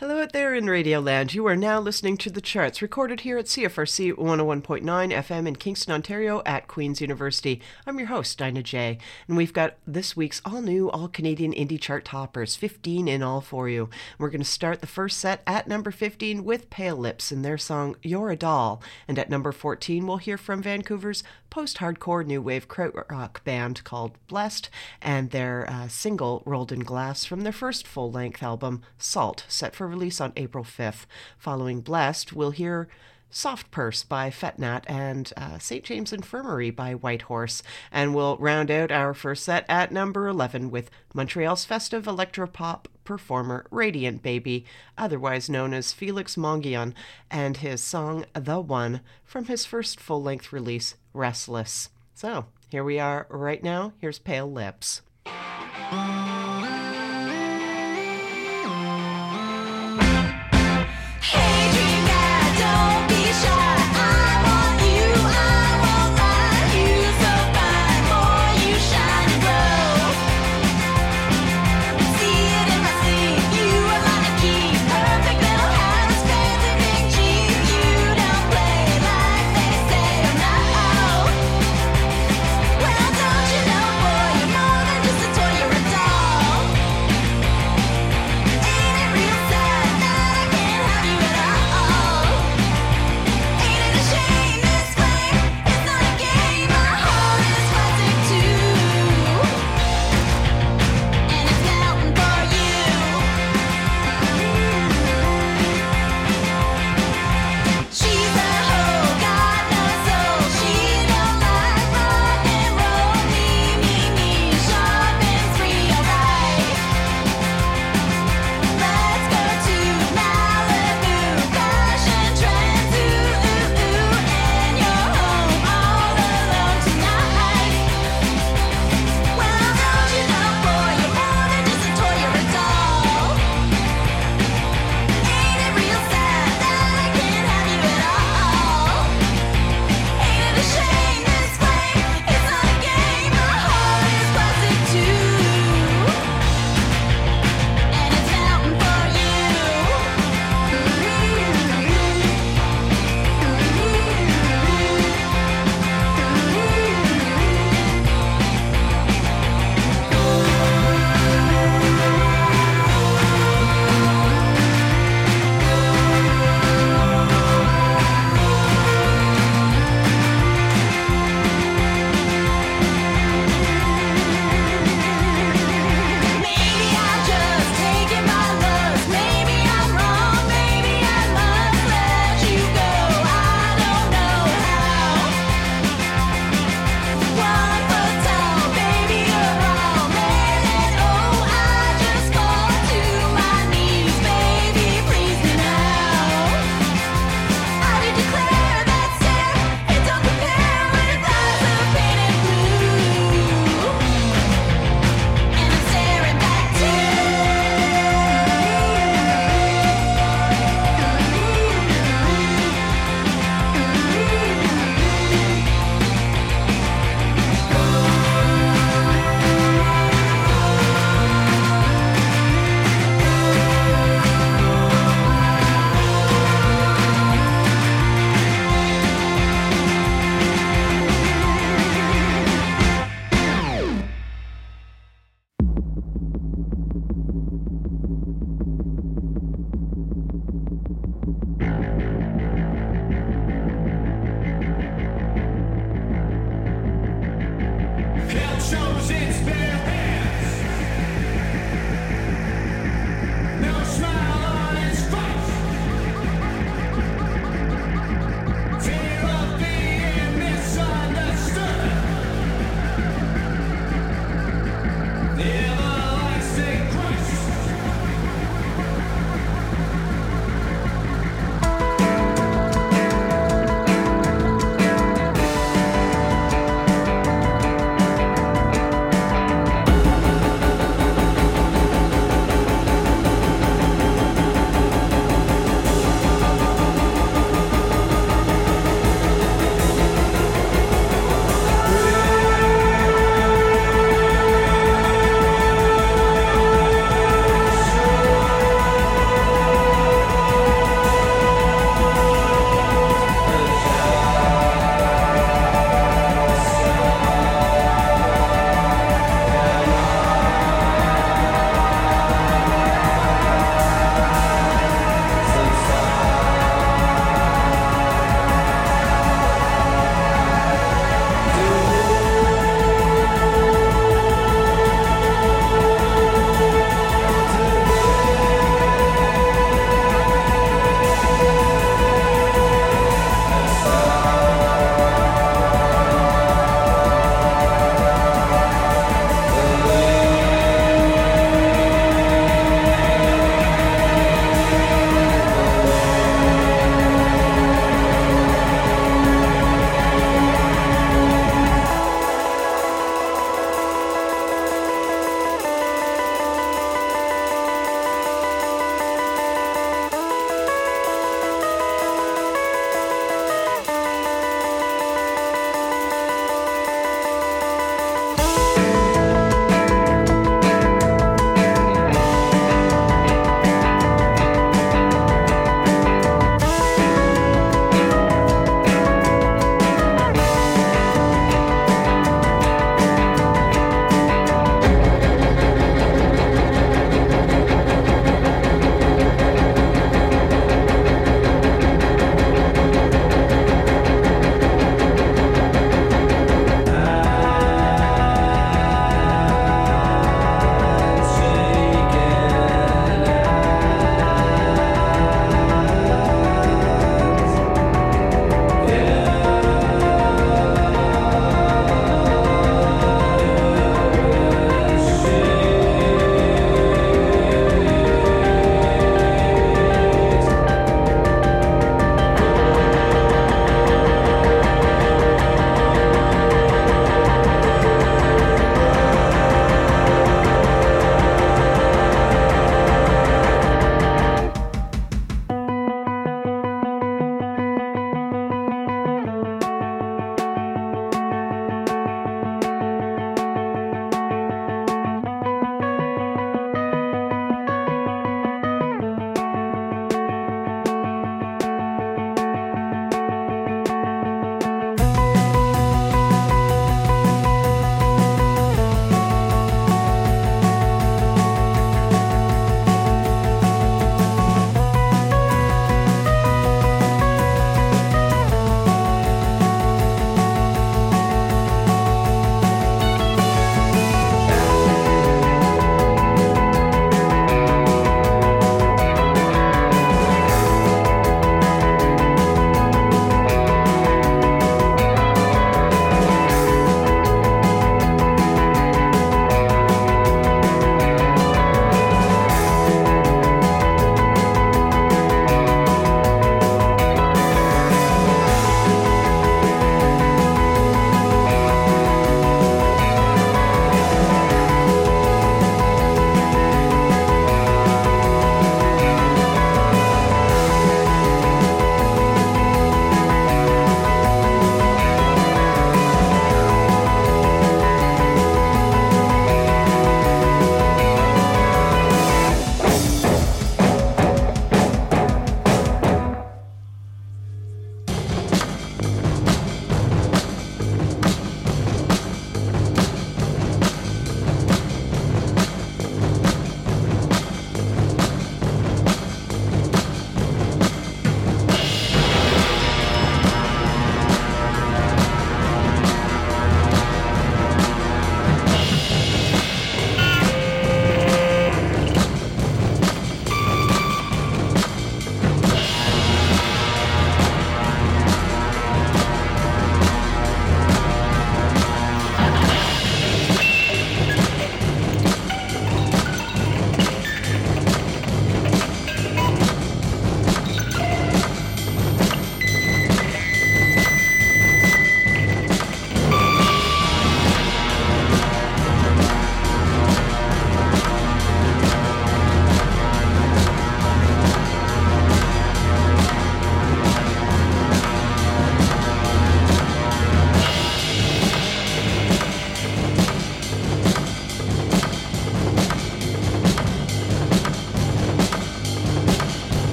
Hello out there in Radioland. You are now listening to The Charts, recorded here at CFRC 101.9 FM in Kingston, Ontario at Queen's University. I'm your host, Dinah J, and we've got this week's all-new, all-Canadian indie chart toppers, 15 in all for you. We're going to start the first set at number 15 with Pale Lips and their song You're a Doll, and at number 14 we'll hear from Vancouver's post-hardcore new wave krautrock band called Blessed and their single Rolled in Glass from their first full-length album, Salt, set for release on April 5th. Following Blessed, we'll hear Soft Purse by Fetnat and St. James Infirmary by Whitehorse. And we'll round out our first set at number 11 with Montreal's festive electropop performer Radiant Baby, otherwise known as Felix Mongion, and his song The One from his first full-length release, Restless. So, here we are right now. Here's Pale Lips. Well, don't you know, boy, you're more than just a toy, you're a doll.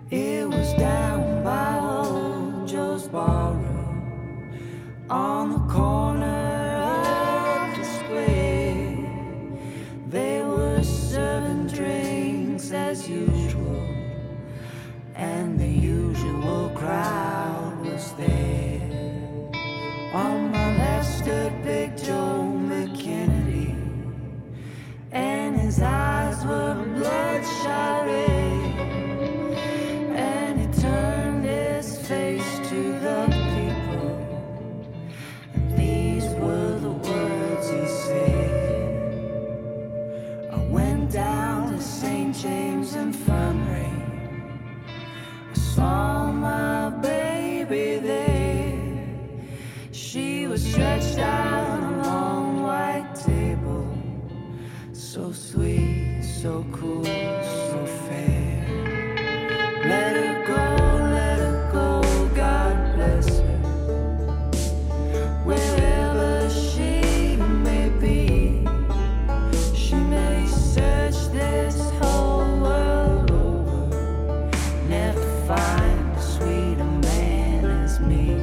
It was down by old Joe's Ballroom on the corner of the square. They were serving drinks as usual, and the usual crowd was there. On my left stood Big Joe McKennedy, and his eyes were bloodshot red, and he turned his face to the people, and these were the words he said. I went down to St. James Infirmary, I saw my baby there. She was stretched out on a long white table, so sweet, so cool, so fair. Let her go, God bless her. Wherever she may be, she may search this whole world over, never find a sweeter man as me.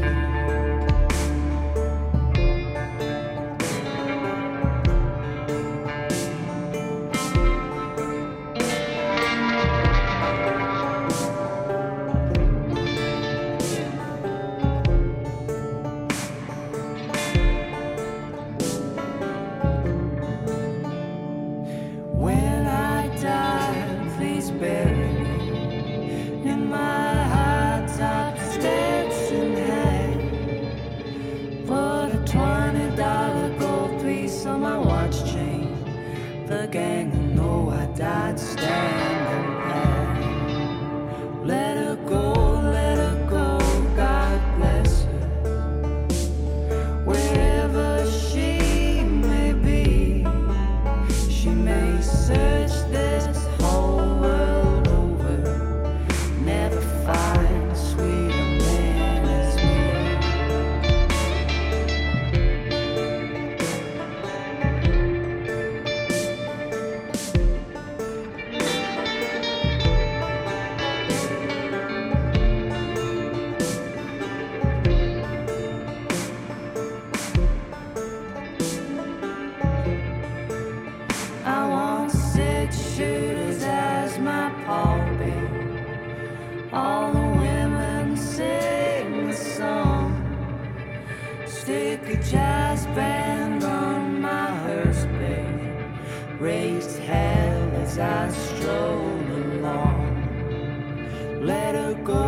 When I die, please bury me in my high-top Stetson hat. Put a $20 gold piece on my watch chain. The gang will know I died standing pat. Let her go, God bless her. Wherever she may be, she may search this whole world over, never find a sweeter man as me. I want 6 shooters as my pallbearer. All the women sing the song. Stick a jazz band on my hearse, babe. Raised hell as I stroll along. Let her go,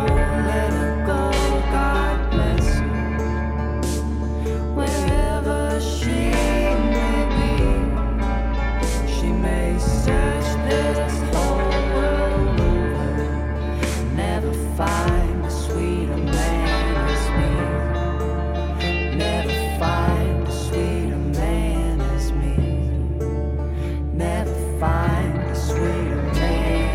God bless her. Wherever she may be, she may search this whole world over, never find a sweeter man as me. Never find a sweeter man as me. Never find a sweeter man.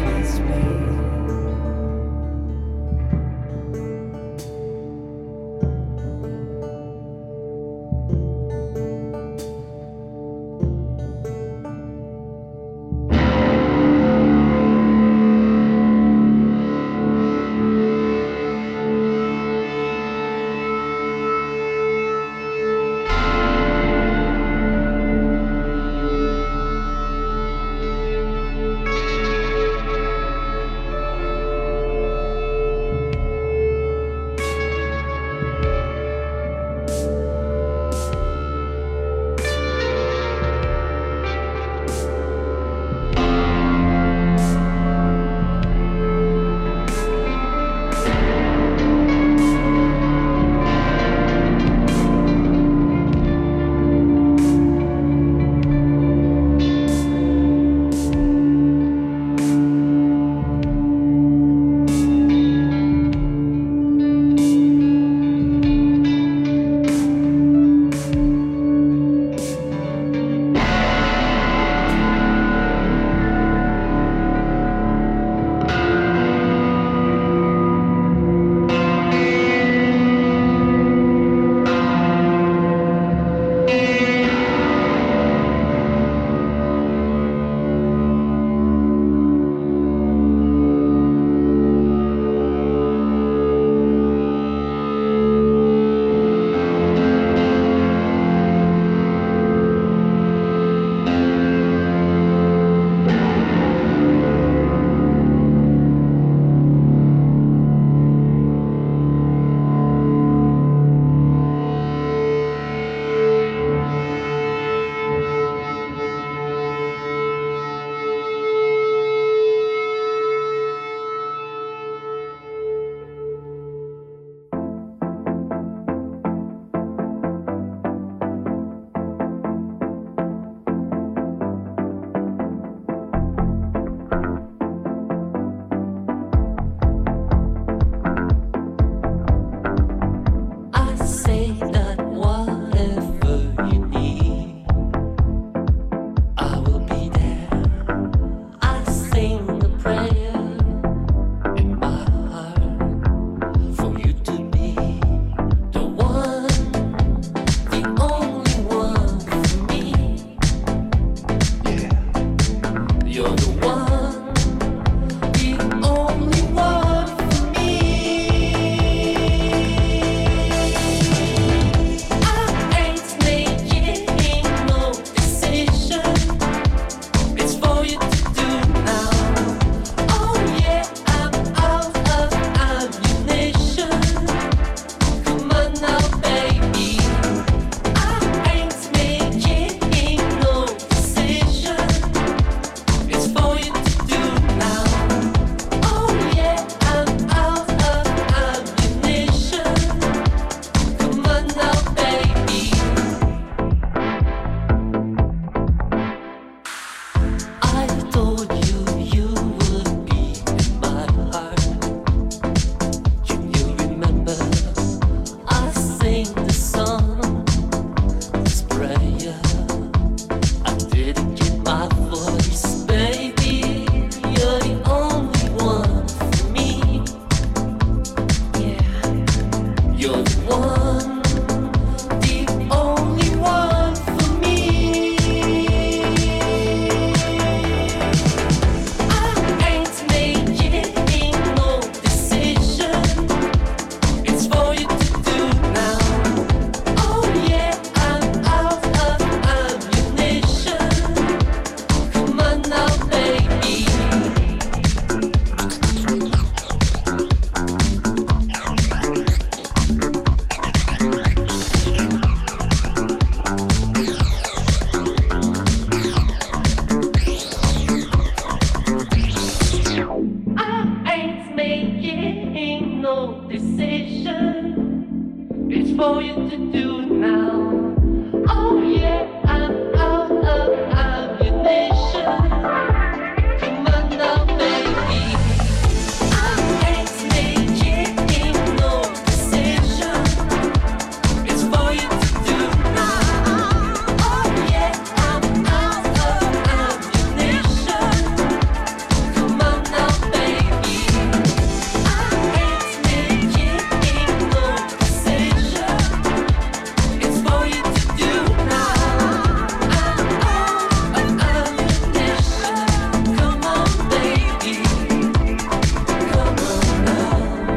no decision. It's for you to do now. Oh yeah, I'm out of ammunition. Come on now, baby. I ain't making no decision. It's for you to do now. Oh yeah, I'm out of ammunition. Come on now, baby. I ain't making no decision. It's for you to do now. I'm out of ammunition. Come on, baby. Come on now.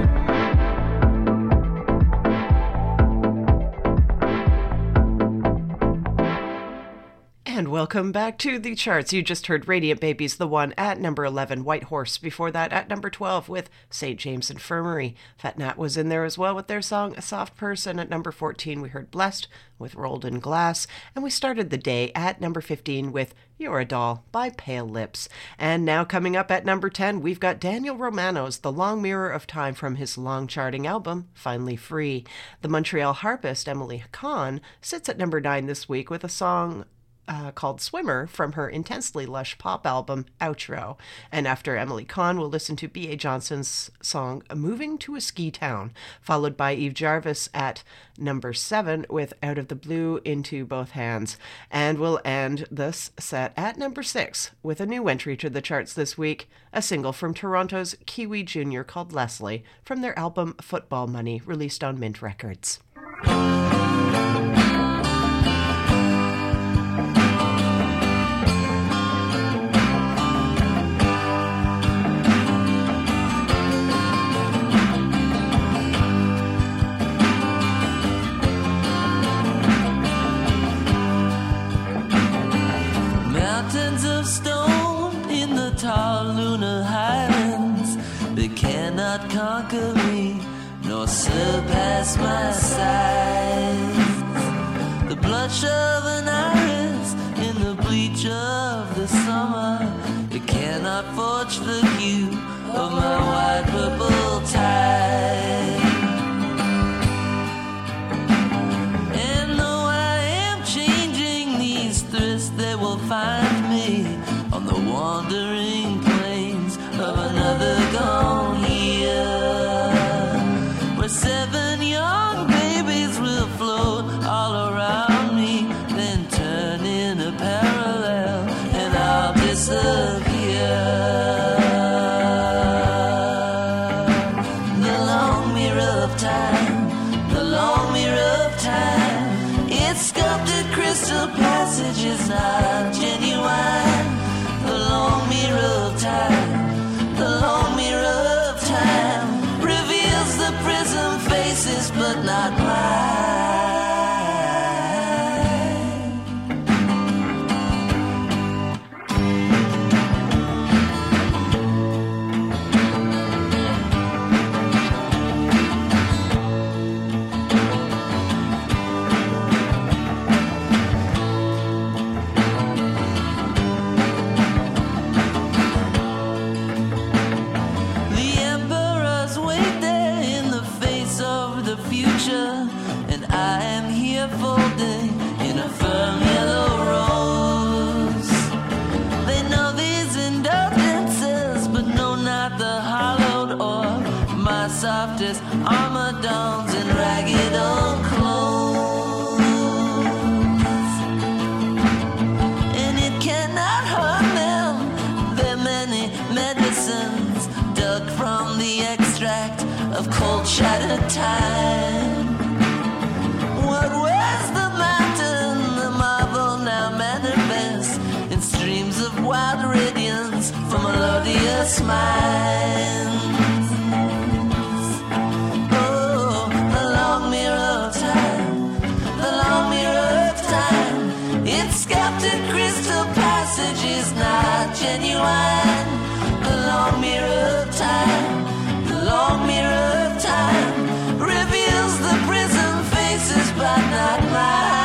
And welcome back to the charts. You just heard Radiant Babies, the one at number 11, White Horse. Before that, at number 12 with St. James Infirmary. Fat Nat was in there as well with their song A Soft Person. At number 14, we heard Blessed with Rolled in Glass. And we started the day at number 15 with You're a Doll by Pale Lips. And now coming up at number 10, we've got Daniel Romano's The Long Mirror of Time from his long-charting album, Finally Free. The Montreal harpist Emily Kahn sits at number 9 this week with a song called Swimmer from her intensely lush pop album Outro. And after Emily Kahn, we'll listen to B.A. Johnson's song Moving to a Ski Town, followed by Eve Jarvis at number 7 with Out of the Blue Into Both Hands. And we'll end this set at number 6 with a new entry to the charts this week, a single from Toronto's Kiwi Jr. called Leslie from their album Football Money, released on Mint Records. Mountains of stone in the tall lunar highlands, they cannot conquer me nor surpass my size. The blush of an iris in the bleach of the summer, it cannot forge the hue of my white purple tie. And though I am changing these thrists, they will find me on the wandering plains of another gone year, where 7 young babies will float all around me, then turn in a parallel and I'll disappear. The long mirror of time, the long mirror of time, its sculpted crystal passage is not genuine. The long mirror of time, the long mirror of time, reveals the prism faces but not mine. The emperors wait there in the face of the future, and I am here folding in a firm yellow rose. They know these indulgences, but know not the hollowed ore, my softest armadons and ragged old clothes. And it cannot harm them, their many medicines dug from the extract of cold shattered time. What was the mountain, the marble now manifests in streams of wild radiance from melodious minds. Oh, the long mirror of time, the long mirror of time, its sculpted crystal passage is not genuine. The long mirror of time, the long mirror of time, reveals the prism faces but not mine.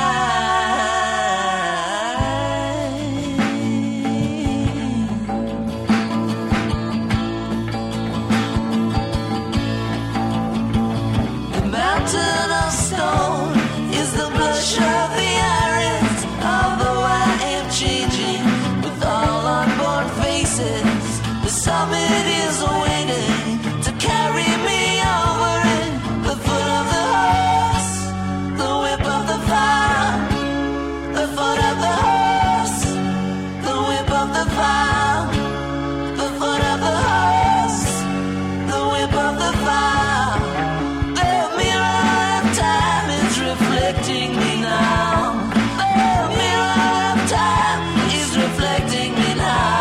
is waiting to carry me over it. The foot of the horse, the whip of the fire. The foot of the horse, the whip of the fire. The foot of the horse, the whip of the fire. The mirror of time is reflecting me now. The mirror of time is reflecting me now.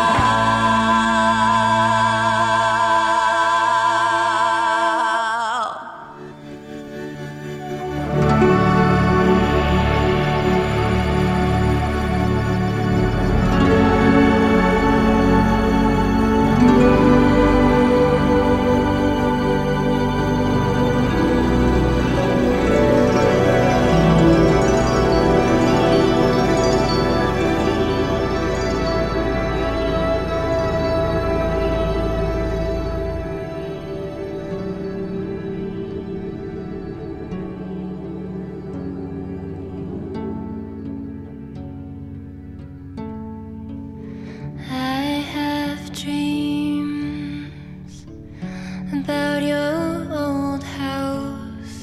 I have dreams about your old house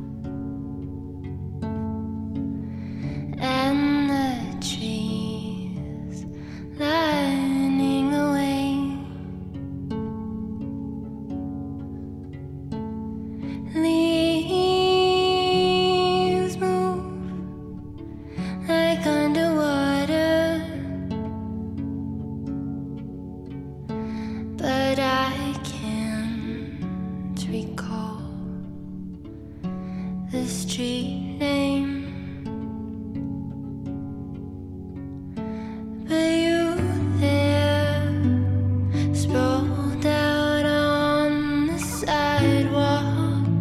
and the trees lining the way. Leaves move like underwater, but I can't recall the street name. But you there, sprawled out on the sidewalk,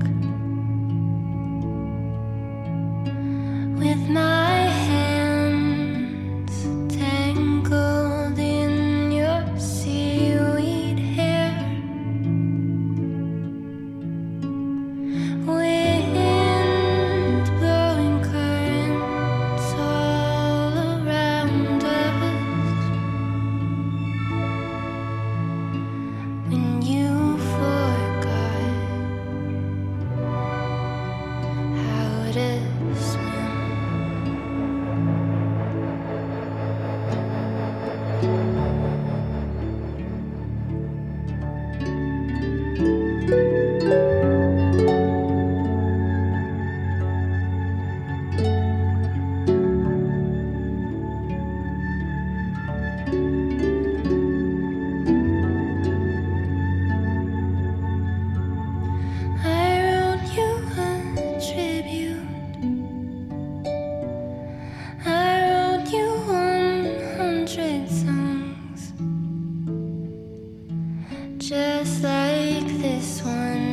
with my hands tangled in your seaweed hair. Wind blowing currents all around us. When you forgot how to swim. I wrote you a tribute. I wrote you 100 songs, just like this one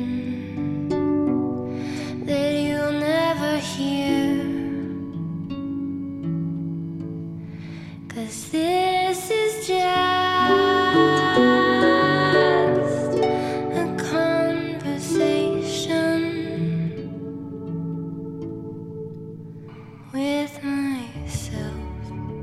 that you'll never hear. 'Cause this is just a conversation with myself.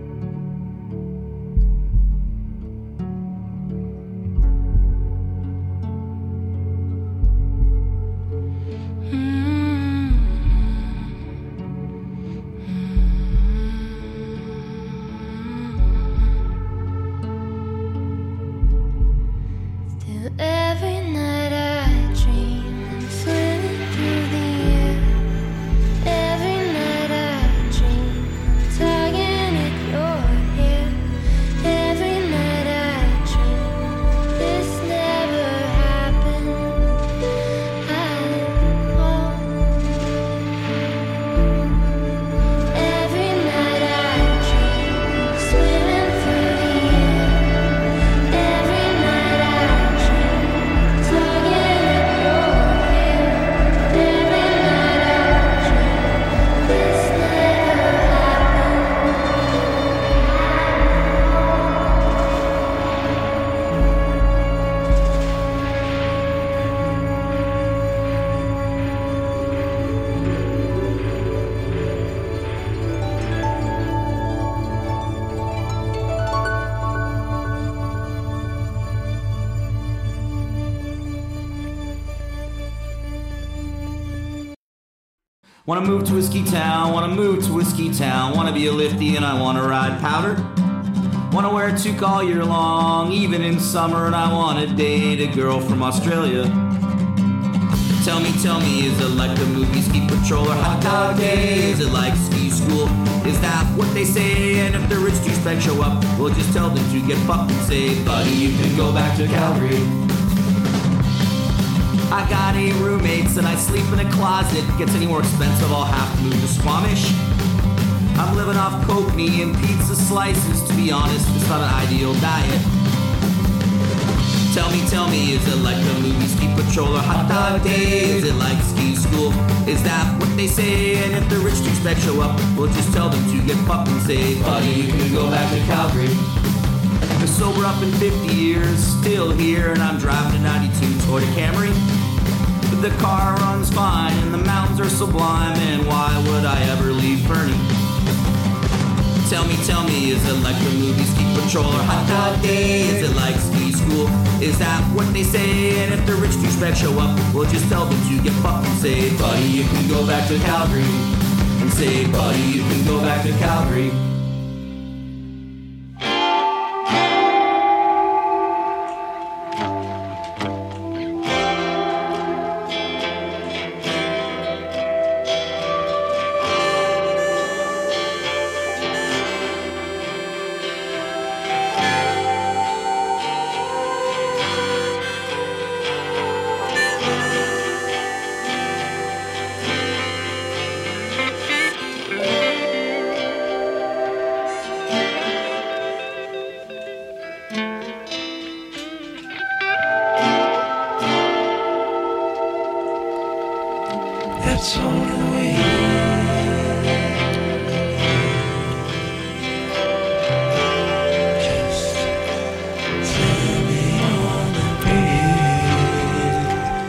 Still every night I dream I'm swimming through the air. Every night I dream I'm tugging at your hair. Every night I dream this never happened at all. Every night I dream I'm swimming through the air. Every night I dream I'm tugging Wanna move to Whiskey Town, wanna move to Whiskey Town. Wanna be a lifty and I wanna ride powder. Wanna wear a toque all year long, even in summer, and I wanna date a girl from Australia. Tell me, is it like the movie Ski Patrol or Hot Dog Day? Is it like ski school? Is that what they say? And if the rich douchebags show up, we'll just tell them to get fucked and say, buddy, you can go back to Calgary. I got 8 roommates and I sleep in a closet. Gets any more expensive, I'll have to move to Squamish. I'm living off coconut and pizza slices. To be honest, it's not an ideal diet. Tell me, is it like the movie Ski Patrol or Hot Dog Day? Is it like ski school? Is that what they say? And if the rich douchebags show up, we'll just tell them to get fucked and say, buddy, you can go back to Calgary. I'm sober up in 50 years, still here, and I'm driving a 92 Toyota Camry. But the car runs fine, and the mountains are sublime, and why would I ever leave Fernie? Tell me, is it like the movie Ski Patrol or Hot Dog Day? Is it like ski school? Is that what they say? And if the rich douchebags show up, we'll just tell them to get fucked and say, buddy, you can go back to Calgary. And say, buddy, you can go back to Calgary. That's all the way. Just lay me on the bed.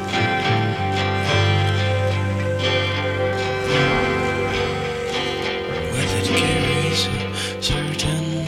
Well, it carries a certain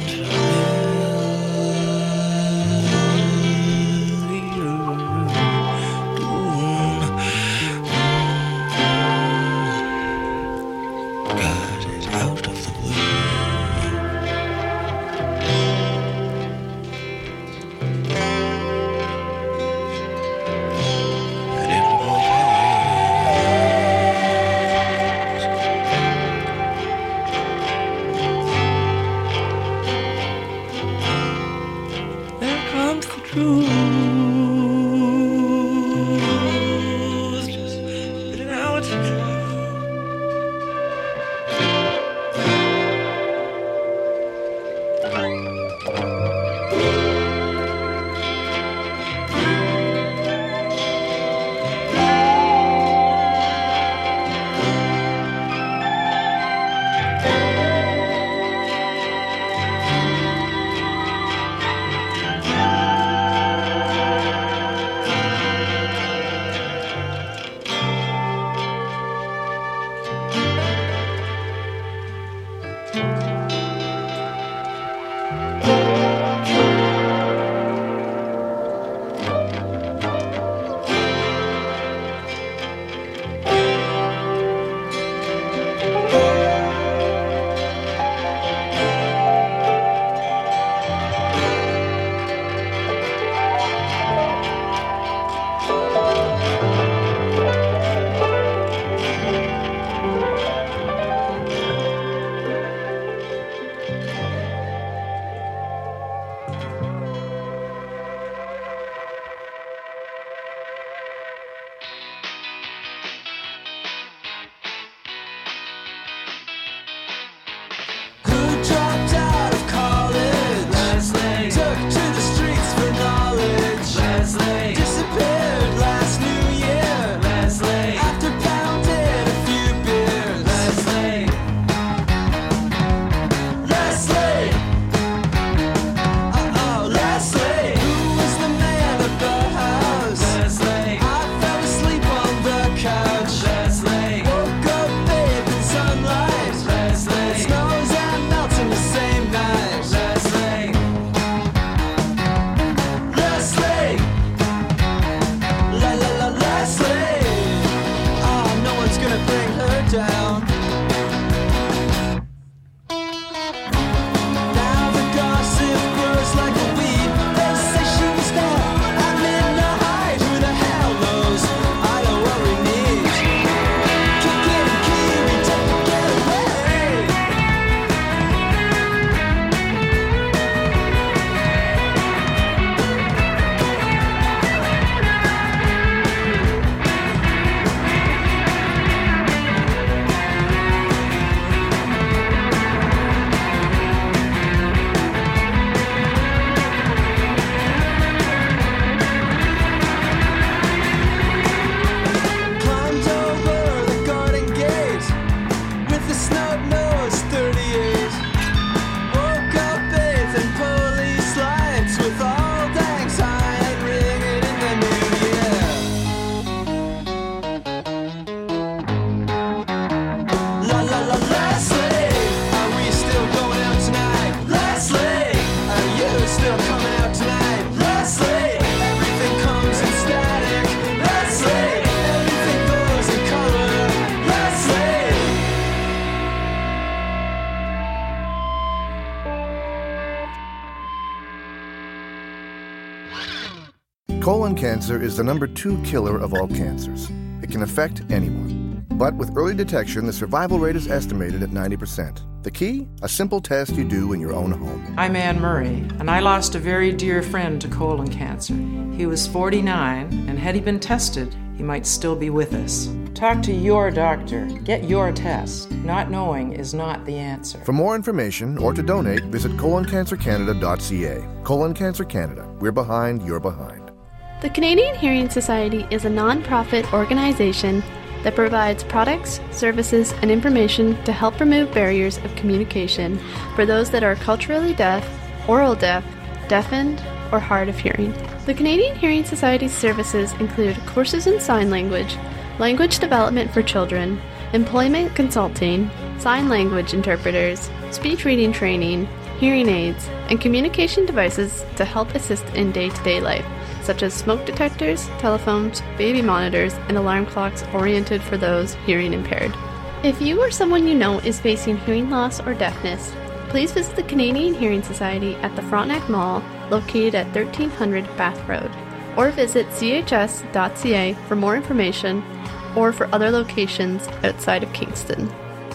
Colon cancer is the number 2 killer of all cancers. It can affect anyone. But with early detection, the survival rate is estimated at 90%. The key? A simple test you do in your own home. I'm Anne Murray, and I lost a very dear friend to colon cancer. He was 49, and had he been tested, he might still be with us. Talk to your doctor. Get your test. Not knowing is not the answer. For more information or to donate, visit coloncancercanada.ca. Colon Cancer Canada. We're behind, you're behind. The Canadian Hearing Society is a non-profit organization that provides products, services, and information to help remove barriers of communication for those that are culturally deaf, oral deaf, deafened, or hard of hearing. The Canadian Hearing Society's services include courses in sign language, language development for children, employment consulting, sign language interpreters, speech reading training, hearing aids, and communication devices to help assist in day-to-day life, such as smoke detectors, telephones, baby monitors, and alarm clocks oriented for those hearing impaired. If you or someone you know is facing hearing loss or deafness, please visit the Canadian Hearing Society at the Frontenac Mall, located at 1300 Bath Road, or visit chs.ca for more information or for other locations outside of Kingston.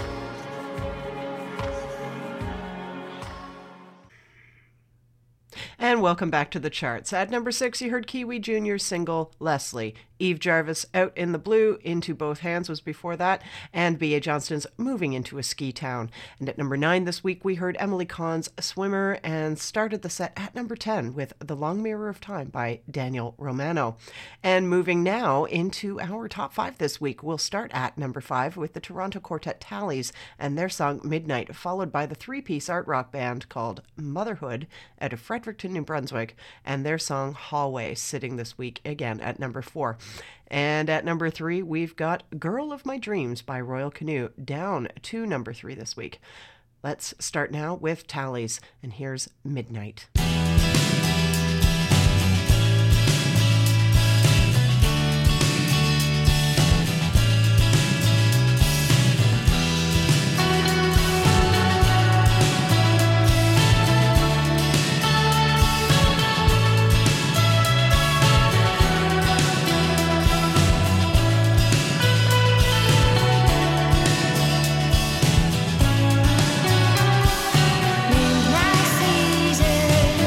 And welcome back to the charts. At number 6, you heard Kiwi Jr.'s single, Leslie. Eve Jarvis, Out in the Blue, Into Both Hands was before that, and B.A. Johnston's Moving into a Ski Town. And at number 9 this week, we heard Emily Cahn's Swimmer, and started the set at number 10 with The Long Mirror of Time by Daniel Romano. And moving now into our top 5 this week, we'll start at number 5 with the Toronto quartet Tallies and their song Midnight, followed by the 3-piece art rock band called Motherhood out of Fredericton, New Brunswick, and their song Hallway, sitting this week again at number 4. And at number 3, we've got Girl of My Dreams by Royal Canoe, down to number 3 this week. Let's start now with Tallies, and here's Midnight. Midnight season.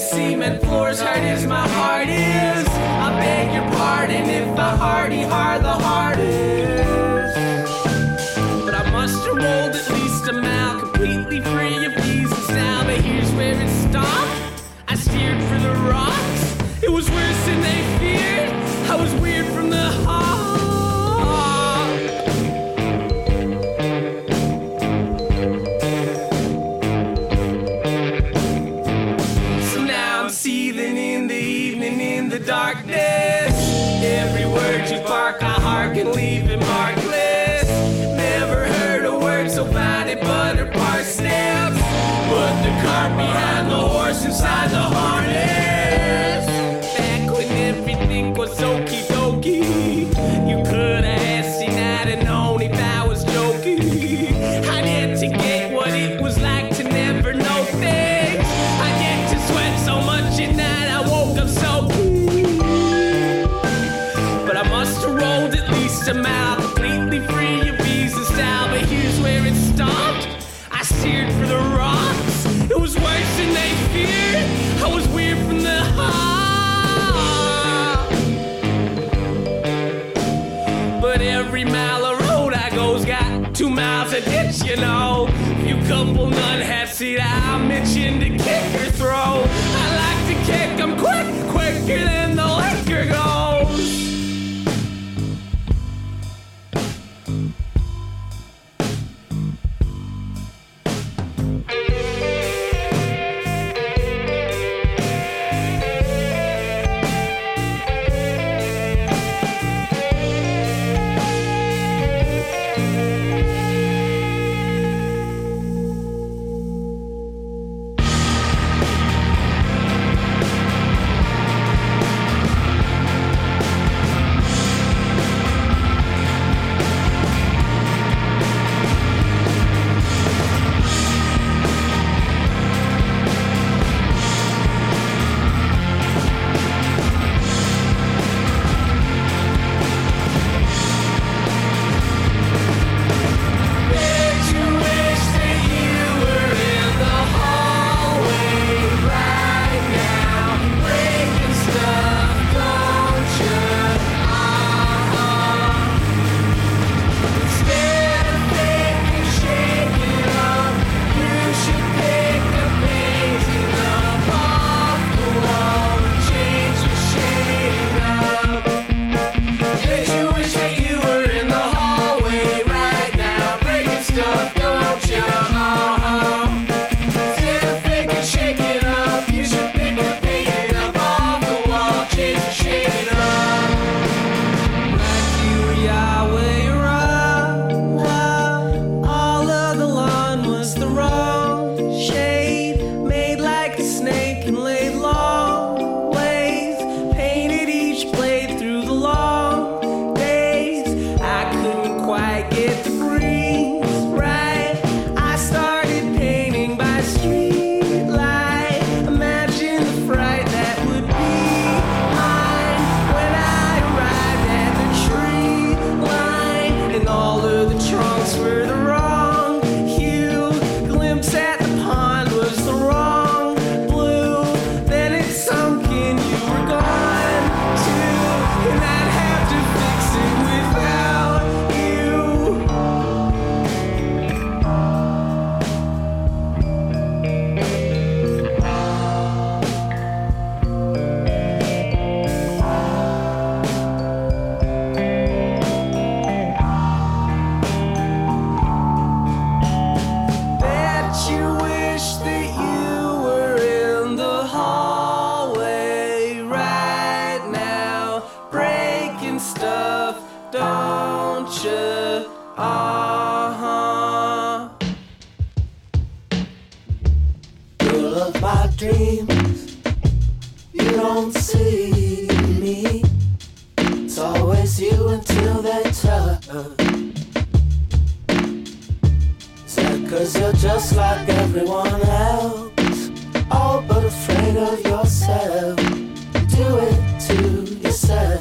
cement floors, hard as my heart is. I beg your pardon if my hearty hard the hardest. But I must have rolled at least a mile, completely free of Jesus now. But here's where it stopped. I steered for the rocks. It was worse than they feared. I was weird from the heart. So now I'm seething in the evening, in the darkness. Every word you bark, I hearken, leaving markless. Never heard a word so bad it butter parsnips. Put the cart behind the horse inside the harness. Back when everything was okie dokie, you could have seen that and known if I was joking. I'd yet to get what it was like to never know things. I'd yet to sweat so much at night I woke up soaking. But I must have rolled at least a mile, completely free of visa style. But here's where it stopped. I steered for the rocks. It was worse than they feared. I was weird from the heart. But every mile of road I go's got 2 miles of ditch, you know. Few couple none have seen I'm itching to kick or throw. I like to kick 'em quick, quicker than the liquor goes. dreams, you don't see me. It's always you until they touch. Is that 'cause you're just like everyone else, all but afraid of yourself? Do it to yourself.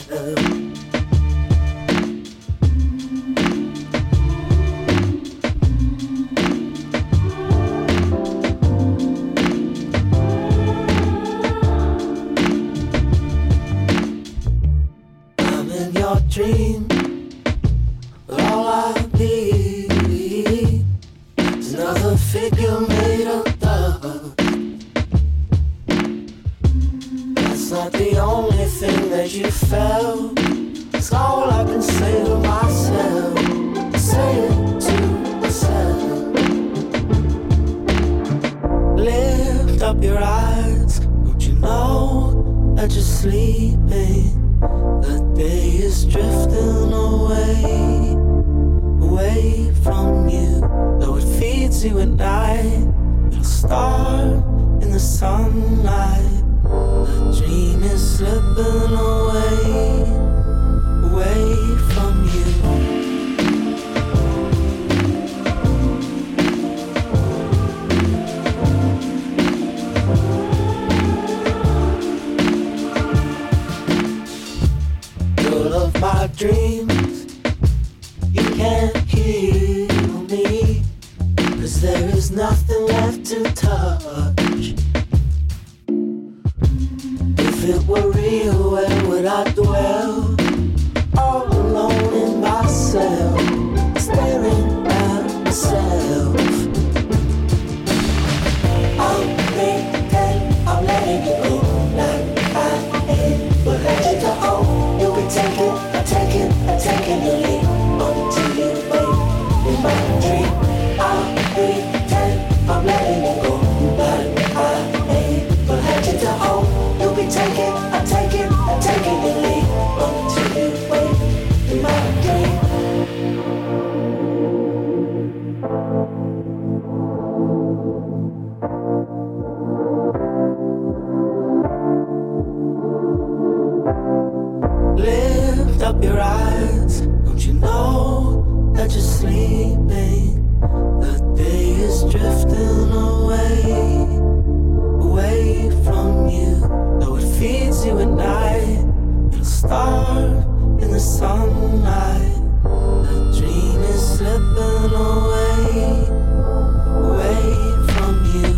It's not the only thing that you felt. It's all I can say to myself. Say it to myself. Lift up your eyes. Don't you know that you're sleeping? The day is drifting away, away from you. Though it feeds you at night, it'll start in the sunlight. The dream is slipping away, away from you. Girl of my dreams, you can't heal me, 'cause there is nothing left to touch. If it were real, where would I dwell? All alone in myself, staring at myself. I'm letting you go, like I ain't but let you to hold. You'll be taking your lead until you wake in my dream. I'm letting you go, like I ain't but let you to hold. You'll be taking your lead until you wake in my dream. Lift up your eyes. Don't you know that you're sleeping? The day is drifting away, away from you. Though it feeds you at night, it'll start in the sunlight. The dream is slipping away, away from you.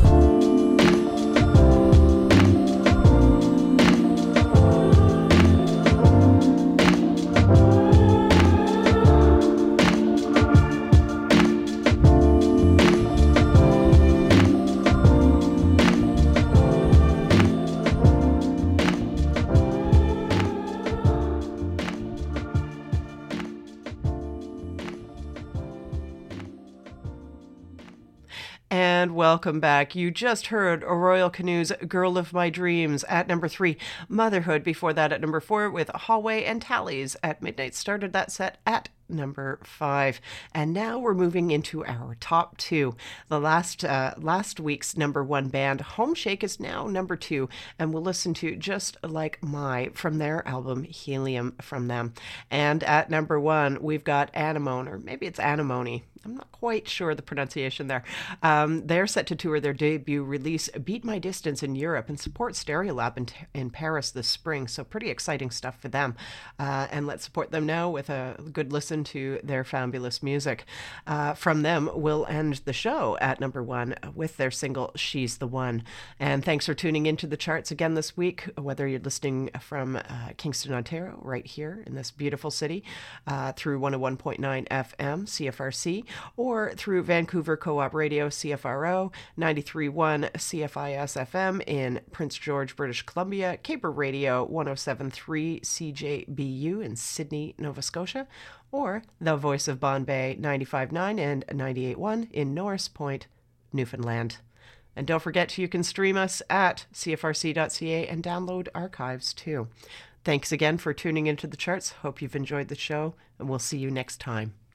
And welcome back. You just heard Royal Canoe's Girl of My Dreams at number 3, Motherhood. Before that at number 4 with Hallway and Tallies at Midnight. Started that set at number 5. And now we're moving into our top 2. The last week's number 1 band, Homeshake, is now number 2, and we'll listen to Just Like My from their album Helium from them. And at number 1, we've got Anemone, or maybe it's Anemone. I'm not quite sure the pronunciation there. They're set to tour their debut release, Beat My Distance, in Europe and support Stereolab in Paris this spring. So pretty exciting stuff for them. And let's support them now with a good listen to their fabulous music. From them, we'll end the show at number 1 with their single, She's the One. And thanks for tuning into the charts again this week, whether you're listening from Kingston, Ontario, right here in this beautiful city, through 101.9 FM, CFRC, or through Vancouver Co-op Radio, CFRO, 93.1 CFIS FM in Prince George, British Columbia, Caper Radio, 107.3 CJBU in Sydney, Nova Scotia, or The Voice of Bombay, 95.9 and 98.1 in Norris Point, Newfoundland. And don't forget, you can stream us at cfrc.ca and download archives too. Thanks again for tuning into the charts. Hope you've enjoyed the show, and we'll see you next time.